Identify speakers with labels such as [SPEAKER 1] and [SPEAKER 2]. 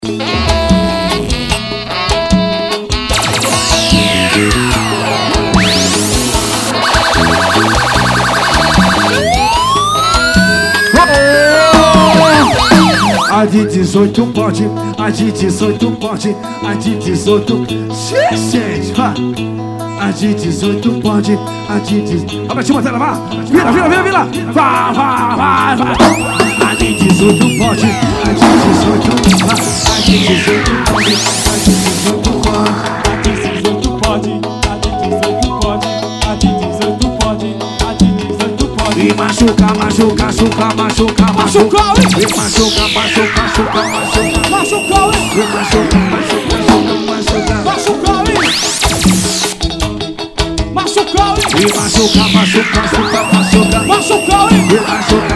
[SPEAKER 1] A de 18 pode, a de 18 pode, a de 18. Gente, a de 18 pode, a de 18. Olha pra cima dela, vá! Vira! Vai! A de 18 pode, a de 18 pode, a de 18 pode, a de 18 pode, a de 18 pode, a de 18 pode, a de 18 pode. E machuca. E machuca. E machuca.